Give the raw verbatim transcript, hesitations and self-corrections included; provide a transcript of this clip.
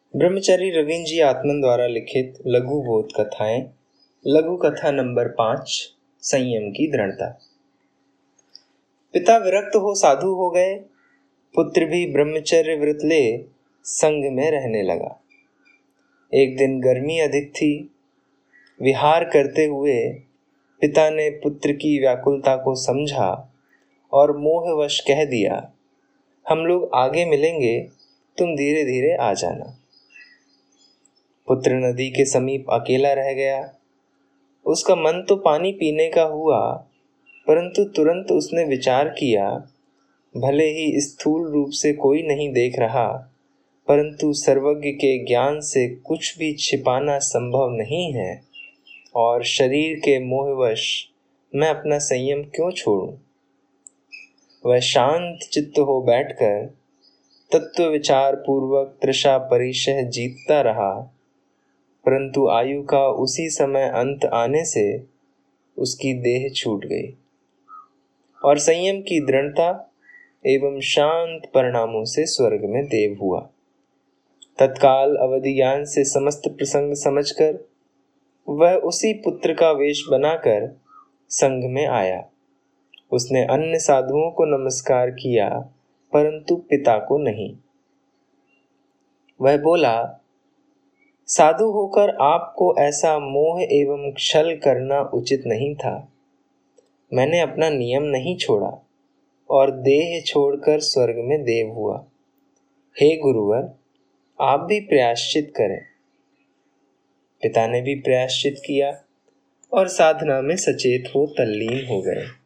ब्रह्मचारी रवींद्र जी आत्मन द्वारा लिखित लघु बोध कथाएं। लघु कथा नंबर पांच, संयम की दृढ़ता। पिता विरक्त हो साधु हो गए, पुत्र भी ब्रह्मचर्य व्रत ले संग में रहने लगा। एक दिन गर्मी अधिक थी। विहार करते हुए पिता ने पुत्र की व्याकुलता को समझा और मोहवश कह दिया, हम लोग आगे मिलेंगे, तुम धीरे धीरे आ जाना। पुत्र नदी के समीप अकेला रह गया। उसका मन तो पानी पीने का हुआ, परंतु तुरंत उसने विचार किया, भले ही स्थूल रूप से कोई नहीं देख रहा, परंतु सर्वज्ञ के ज्ञान से कुछ भी छिपाना संभव नहीं है, और शरीर के मोहवश मैं अपना संयम क्यों छोड़ूं। वह शांत चित्त हो बैठकर तत्व विचार पूर्वक तृषा परिशह जीतता रहा, परंतु आयु का उसी समय अंत आने से उसकी देह छूट गई और संयम की दृढ़ता एवं शांत परिणामों से स्वर्ग में देव हुआ। तत्काल अवधि ज्ञान से समस्त प्रसंग समझकर वह उसी पुत्र का वेश बनाकर संघ में आया। उसने अन्य साधुओं को नमस्कार किया, परंतु पिता को नहीं। वह बोला, साधु होकर आपको ऐसा मोह एवं छल करना उचित नहीं था। मैंने अपना नियम नहीं छोड़ा और देह छोड़कर स्वर्ग में देव हुआ। हे गुरुवर, आप भी प्रायश्चित करें। पिता ने भी प्रायश्चित किया और साधना में सचेत हो तल्लीन हो गए।